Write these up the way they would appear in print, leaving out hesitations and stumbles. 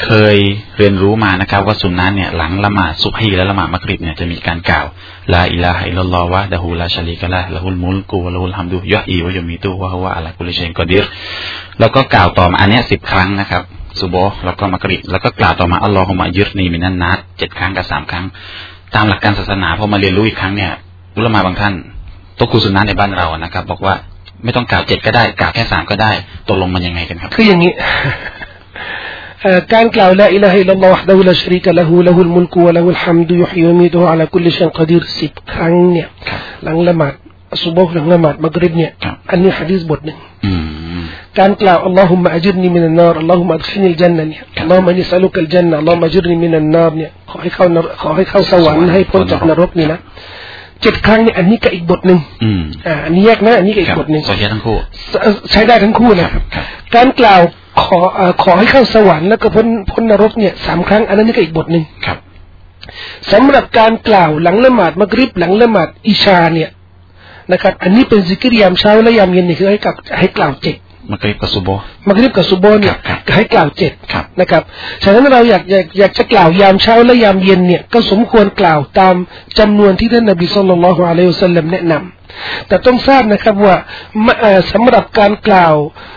เคยเรียนรู้มานะครับว่าสุนนะเนี่ยหลังละหมาดซุบฮีและละหมาดมักริบเนี่ยจะมีการกล่าวลาอิลาฮะอิลลัลลอฮ์วะดะฮูลาชะรีกะละฮ์ละฮุลมุลกุวะละฮุลฮัมดุยุฮอีวะยุมีตุวะฮุวะอะลากุลิชัยอินกอดีรแล้วก็กล่าวต่อมาอันเนี้ย10 ครั้งนะครับซุบฮ์แล้วก็มักริบแล้วก็กล่าวต่อมาอัลลอฮุมะยิรนีมินันนัส7 ครั้งกับ3 ครั้งตามหลักการศาสนาพอมาเรียนรู้อีกครั้งเนี่ยอุลามะบางท่านตกคุสุนนะในบ้านเรานะครับบอกว่าไม่ต้องกล่าว7ก็ได้กล่าวแค่3ก็ได้ตกลงมันยังไงกันครับคืออย่างนี้การกล่าวลาอิลาฮะอิลลัลลอฮ์วะฮ์ดะฮูลาชะรีกะละฮูละฮุลมุลกุวะละฮุลฮัมดุยุฮยีวะยูมีตุอะลากุลิชัยอินกอดีร10 ครั้งเนี่ยหลังละหมาดซุบฮ์หลังละหมาดมักริบเนี่ยอันนี้หะดีษบทหนึ่งการกล่าวอัลลอฮุมะอัจรินีมินันนารอัลลอฮุมะอัดคิลนิลญันนะเนี่ยอัลลอฮุมะอินนิสอะลุกัลญันนะอัลลอฮุมะอัจรินีมินันนารเนี่ยขอให้เข้าสวรรค์ให้พ้นจากนรกนี่นะ7 ครั้งเนี่ยอันนี้ก็อีกบทหนึ่งอันนี้แยกนะอันนี้ก็อีกบทหนึ่งใช้ได้ทั้งคู่นะครับการกล่าวขอให้เข้าสวรรค์แล้วก็พ้นนรกเนี่ย3 ครั้งอันนั้นนี่ก็อีกบทหนึ่งสำหรับการกล่าวหลังละหมาดมักริบหลังละหมาดอิชาเนี่ยนะครับอันนี้เป็นซิกรยามเช้าและยามเย็นนี่คือให้กล่าว7 มักริบกับซุบฮ์เนี่ยให้กล่าว7นะครับฉะนั้นเราอยากจะกล่าวยามเช้าและยามเย็นเนี่ยก็สมควรกล่าวตามจำนวนที่ท่านนบีศ็อลลัลลอฮุอะลัยฮิวะซัลลัมแนะนำแต่ต้องทราบนะครับว่าสำหรับการกล่าว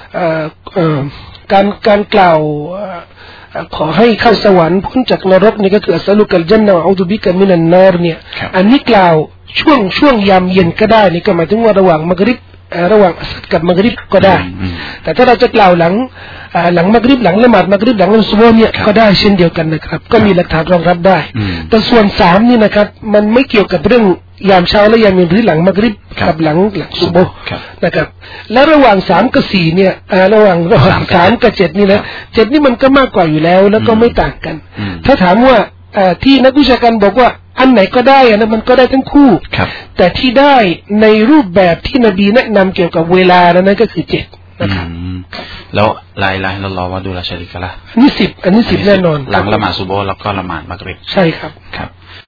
การกล่าวขอให้เข้าสวรรค์พ้นจากนรกนี่ก็คืออัสลุกัลญันนะวะอูซุบิกะมินันนารเนี่ยอันนี้กล่าวช่วงยามเย็นก็ได้นี่ก็หมายถึงว่าระหว่างมักริบระหว่างอัสรกับมักริบก็ได้แต่ถ้าเราจะกล่าวหลังมักริบหลังละหมาดมักริบหลังละซุบฮ์เนี่ยก็ได้เช่นเดียวกันนะครับก็มีหลักฐานรองรับได้แต่ส่วน3นี่นะครับมันไม่เกี่ยวกับเรื่องยามเช้าและยามเย็นหรือหลังมักริบกับหลังซุบฮ์นะครับและระหว่าง3กับ4เนี่ยระหว่าง3กับ7นี่นะ7นี่มันก็มากกว่าอยู่แล้วแล้วก็ไม่ต่างกันถ้าถามว่าที่นักวิชาการบอกว่าอันไหนก็ได้นะมันก็ได้ทั้งคู่แต่ที่ได้ในรูปแบบที่นบีแนะนำเกี่ยวกับเวลานั้นก็คือ7นะครับแล้วลาอิลาฮะอิลลัลลอฮ์วะฮ์ดุลาชะรีกะละฮ์อันนี้10แน่นอนหลังละหมาดซุบฮ์แล้วก็ละหมาดมักริบใช่ครับ